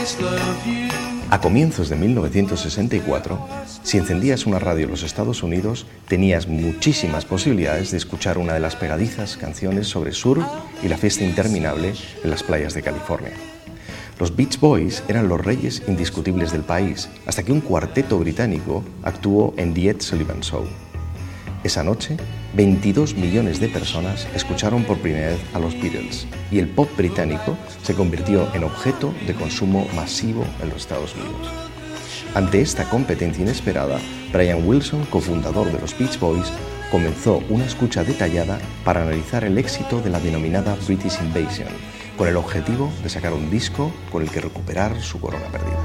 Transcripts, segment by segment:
A comienzos de 1964, si encendías una radio en los Estados Unidos, tenías muchísimas posibilidades de escuchar una de las pegadizas canciones sobre surf y la fiesta interminable en las playas de California. Los Beach Boys eran los reyes indiscutibles del país, hasta que un cuarteto británico actuó en The Ed Sullivan Show. Esa noche, 22 millones de personas escucharon por primera vez a los Beatles y el pop británico se convirtió en objeto de consumo masivo en los Estados Unidos. Ante esta competencia inesperada, Brian Wilson, cofundador de los Beach Boys, comenzó una escucha detallada para analizar el éxito de la denominada British Invasion, con el objetivo de sacar un disco con el que recuperar su corona perdida.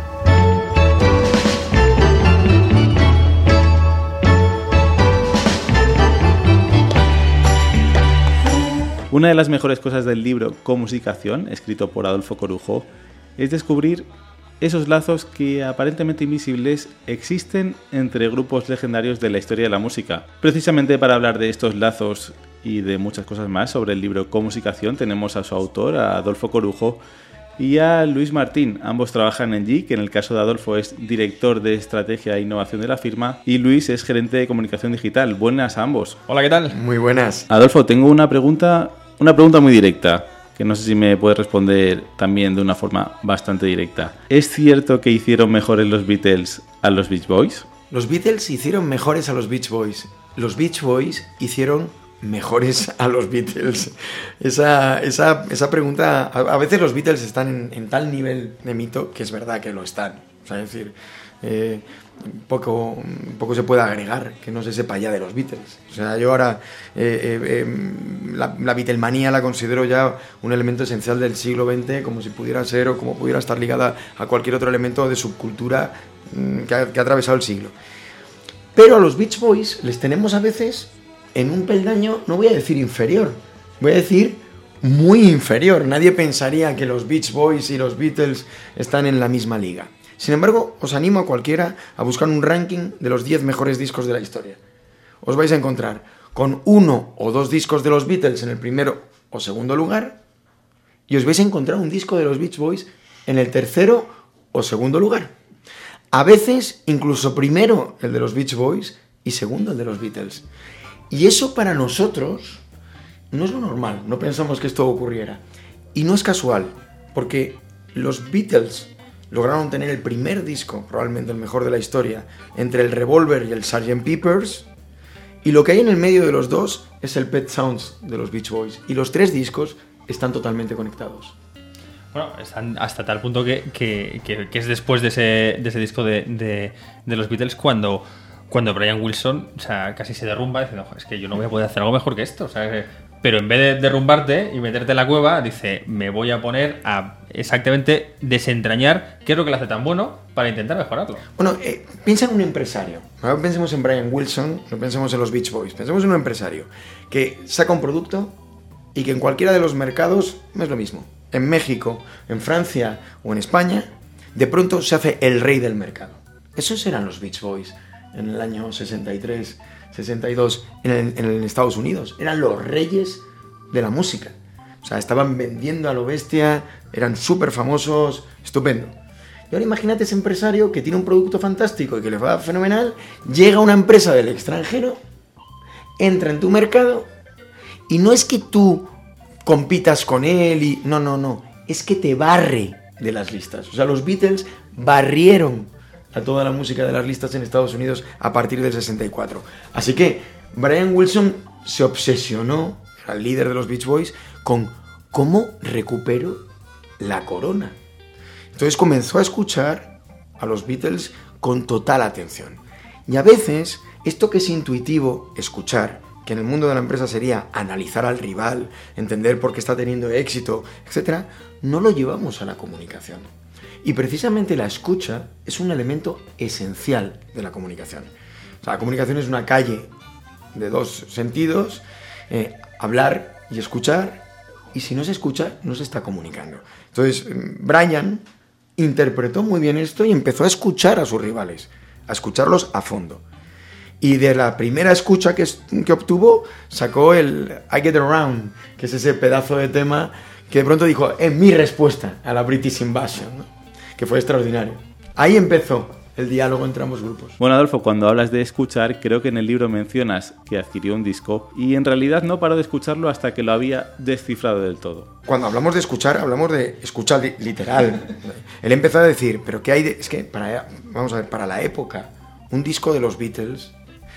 Una de las mejores cosas del libro Comusicación, escrito por Adolfo Corujo, es descubrir esos lazos que aparentemente invisibles existen entre grupos legendarios de la historia de la música. Precisamente para hablar de estos lazos y de muchas cosas más sobre el libro Comusicación tenemos a su autor, a Adolfo Corujo, y a Luis Martín. Ambos trabajan en JIC, que en el caso de Adolfo es director de estrategia e innovación de la firma y Luis es gerente de comunicación digital. Buenas a ambos. Hola, ¿qué tal? Muy buenas. Adolfo, tengo una pregunta muy directa, que no sé si me puedes responder también de una forma bastante directa. ¿Es cierto que hicieron mejores los Beatles a los Beach Boys? Los Beatles hicieron mejores a los Beach Boys. Los Beach Boys hicieron mejores a los Beatles. Esa pregunta, a veces los Beatles están en tal nivel de mito que es verdad que lo están. O sea, es decir, poco se puede agregar que no se sepa ya de los Beatles. O sea, yo ahora la Beatlemanía la considero ya un elemento esencial del siglo XX, como si pudiera ser o como pudiera estar ligada a cualquier otro elemento de subcultura que ha atravesado el siglo. Pero a los Beach Boys les tenemos a veces en un peldaño, no voy a decir inferior, voy a decir muy inferior. Nadie pensaría que los Beach Boys y los Beatles están en la misma liga. Sin embargo, os animo a cualquiera a buscar un ranking de los 10 mejores discos de la historia. Os vais a encontrar con 1 o 2 discos de los Beatles en el primero o segundo lugar y os vais a encontrar un disco de los Beach Boys en el tercero o segundo lugar. A veces, incluso primero el de los Beach Boys y segundo el de los Beatles. Y eso para nosotros no es lo normal, no pensamos que esto ocurriera. Y no es casual, porque los Beatles lograron tener el primer disco, probablemente el mejor de la historia, entre el Revolver y el Sgt. Pepper's, y lo que hay en el medio de los dos es el Pet Sounds de los Beach Boys. Y los 3 discos están totalmente conectados. Bueno, están hasta tal punto que es después de ese disco de los Beatles cuando Brian Wilson, o sea, casi se derrumba diciendo, es que yo no voy a poder hacer algo mejor que esto, o sea, pero en vez de derrumbarte y meterte en la cueva, dice, me voy a poner a exactamente desentrañar qué es lo que le hace tan bueno para intentar mejorarlo. Bueno, piensa en un empresario. Ahora pensemos en Brian Wilson, no pensemos en los Beach Boys, pensemos en un empresario que saca un producto y que en cualquiera de los mercados no es lo mismo. En México, en Francia o en España, de pronto se hace el rey del mercado. Esos eran los Beach Boys en el año 63, 62 en Estados Unidos. Eran los reyes de la música. O sea, estaban vendiendo a lo bestia, eran súper famosos, estupendo. Y ahora imagínate ese empresario que tiene un producto fantástico y que le va fenomenal, llega una empresa del extranjero, entra en tu mercado y no es que tú compitas con él y... No. Es que te barre de las listas. O sea, los Beatles barrieron a toda la música de las listas en Estados Unidos a partir del 64. Así que Brian Wilson se obsesionó, era el líder de los Beach Boys, con cómo recupero la corona. Entonces comenzó a escuchar a los Beatles con total atención. Y a veces, esto que es intuitivo, escuchar, que en el mundo de la empresa sería analizar al rival, entender por qué está teniendo éxito, etc., no lo llevamos a la comunicación. Y precisamente la escucha es un elemento esencial de la comunicación. O sea, la comunicación es una calle de 2 sentidos, hablar y escuchar, y si no se escucha, no se está comunicando. Entonces, Brian interpretó muy bien esto y empezó a escuchar a sus rivales, a escucharlos a fondo. Y de la primera escucha que obtuvo, sacó el I Get Around, que es ese pedazo de tema que de pronto dijo, es mi respuesta a la British Invasion, ¿no? que fue extraordinario. Ahí empezó el diálogo entre ambos grupos. Bueno, Adolfo, cuando hablas de escuchar, creo que en el libro mencionas que adquirió un disco y en realidad no paró de escucharlo hasta que lo había descifrado del todo. Cuando hablamos de escuchar, hablamos de escuchar literal. Él empezó a decir, pero ¿qué hay de...? Es que, vamos a ver, para la época, un disco de los Beatles...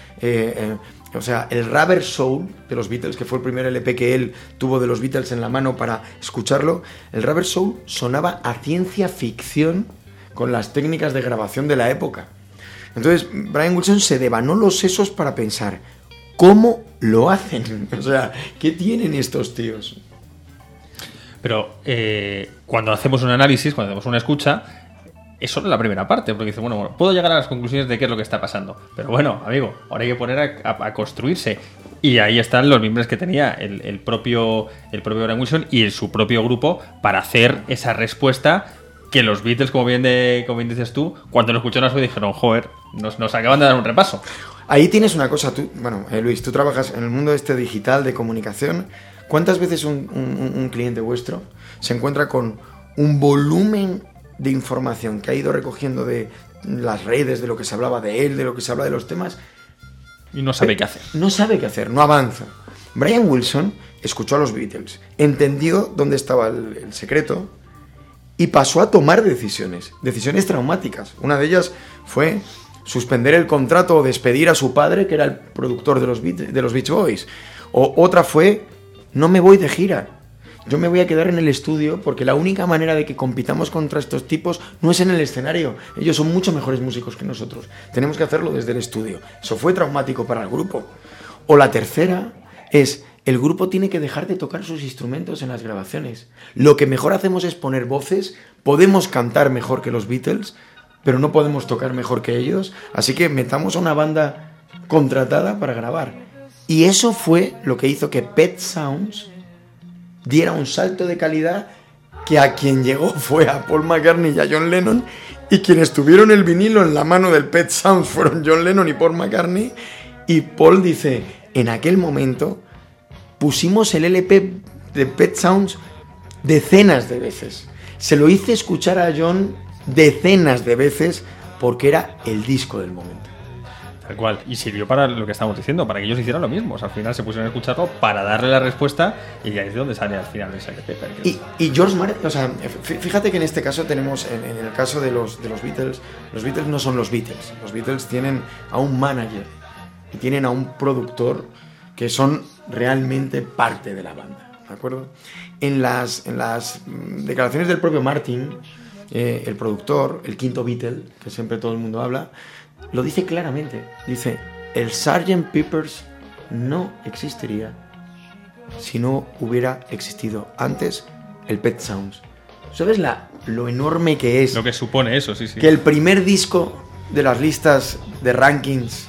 o sea, el Rubber Soul de los Beatles, que fue el primer LP que él tuvo de los Beatles en la mano para escucharlo, el Rubber Soul sonaba a ciencia ficción con las técnicas de grabación de la época. Entonces, Brian Wilson se devanó los sesos para pensar, ¿cómo lo hacen? O sea, ¿qué tienen estos tíos? Pero cuando hacemos un análisis, cuando hacemos una escucha, es solo la primera parte, porque dice, bueno, puedo llegar a las conclusiones de qué es lo que está pasando. Pero bueno, amigo, ahora hay que poner a construirse. Y ahí están los miembros que tenía el propio Brian Wilson y su propio grupo para hacer esa respuesta que los Beatles, como bien dices tú, cuando lo escucharon a su dijeron, joder, nos acaban de dar un repaso. Ahí tienes una cosa, Luis, tú trabajas en el mundo digital de comunicación. ¿Cuántas veces un cliente vuestro se encuentra con un volumen de información que ha ido recogiendo de las redes, de lo que se hablaba de él, de lo que se habla de los temas, y no sabe qué hacer? No sabe qué hacer, no avanza. Brian Wilson escuchó a los Beatles, entendió dónde estaba el secreto y pasó a tomar decisiones traumáticas. Una de ellas fue suspender el contrato o despedir a su padre, que era el productor de los Beach Boys. O otra fue, no me voy de gira, yo me voy a quedar en el estudio porque la única manera de que compitamos contra estos tipos no es en el escenario. Ellos son mucho mejores músicos que nosotros. Tenemos que hacerlo desde el estudio. Eso fue traumático para el grupo. O la tercera es, el grupo tiene que dejar de tocar sus instrumentos en las grabaciones. Lo que mejor hacemos es poner voces. Podemos cantar mejor que los Beatles, pero no podemos tocar mejor que ellos. Así que metamos a una banda contratada para grabar. Y eso fue lo que hizo que Pet Sounds diera un salto de calidad, que a quien llegó fue a Paul McCartney y a John Lennon, y quienes tuvieron el vinilo en la mano del Pet Sounds fueron John Lennon y Paul McCartney. Y Paul dice, en aquel momento pusimos el LP de Pet Sounds decenas de veces. Se lo hice escuchar a John decenas de veces porque era el disco del momento. Tal cual. Y sirvió para lo que estamos diciendo, para que ellos hicieran lo mismo. O sea, al final se pusieron a escucharlo para darle la respuesta y ahí es de donde sale al final ese LP. Y George Martin, o sea, fíjate que en este caso tenemos, en el caso de los Beatles no son los Beatles. Los Beatles tienen a un manager y tienen a un productor que son realmente parte de la banda, ¿de acuerdo? En las declaraciones del propio Martin, el productor, el quinto Beatle, que siempre todo el mundo habla, lo dice claramente. Dice, el Sgt. Pepper's no existiría si no hubiera existido antes el Pet Sounds. ¿Sabes lo enorme que es? Lo que supone eso, sí. Que el primer disco de las listas de rankings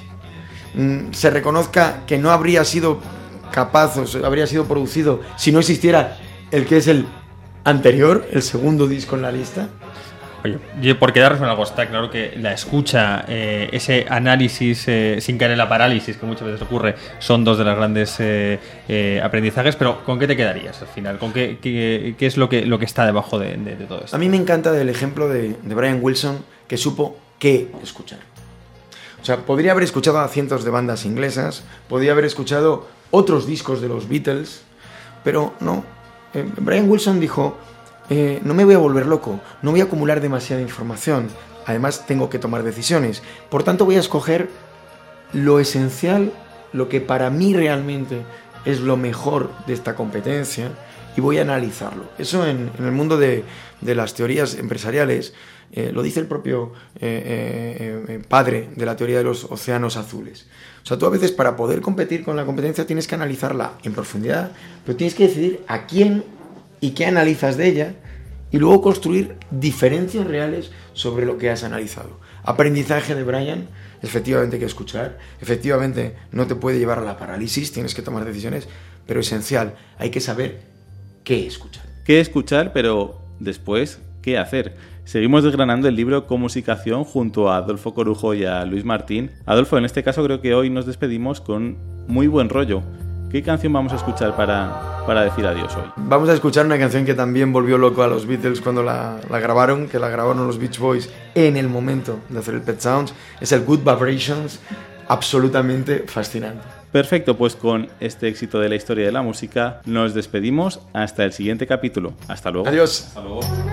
se reconozca que no habría sido capaz o habría sido producido si no existiera el que es el anterior, el segundo disco en la lista. Oye, por quedarnos en algo, está claro que la escucha, ese análisis sin caer en la parálisis que muchas veces ocurre, son dos de los grandes aprendizajes, pero ¿con qué te quedarías al final? ¿Con qué es lo que está debajo de todo esto? A mí me encanta el ejemplo de Brian Wilson, que supo qué escuchar. O sea, podría haber escuchado a cientos de bandas inglesas, podría haber escuchado otros discos de los Beatles, pero no. Brian Wilson dijo, no me voy a volver loco, no voy a acumular demasiada información, además tengo que tomar decisiones, por tanto voy a escoger lo esencial, lo que para mí realmente es lo mejor de esta competencia y voy a analizarlo. Eso en el mundo de las teorías empresariales lo dice el propio padre de la teoría de los océanos azules. O sea, tú a veces para poder competir con la competencia tienes que analizarla en profundidad, pero tienes que decidir a quién y qué analizas de ella y luego construir diferencias reales sobre lo que has analizado. Aprendizaje de Brian, efectivamente hay que escuchar, efectivamente no te puede llevar a la parálisis, tienes que tomar decisiones, pero esencial, hay que saber qué escuchar. Qué escuchar, pero después, ¿qué hacer? Seguimos desgranando el libro Comusicación junto a Adolfo Corujo y a Luis Martín. Adolfo, en este caso creo que hoy nos despedimos con muy buen rollo. ¿qué canción vamos a escuchar para decir adiós hoy? Vamos a escuchar una canción que también volvió loco a los Beatles cuando la grabaron, que la grabaron los Beach Boys en el momento de hacer el Pet Sounds. Es el Good Vibrations, absolutamente fascinante. Perfecto, pues con este éxito de la historia de la música nos despedimos hasta el siguiente capítulo. Hasta luego. Adiós. Hasta luego.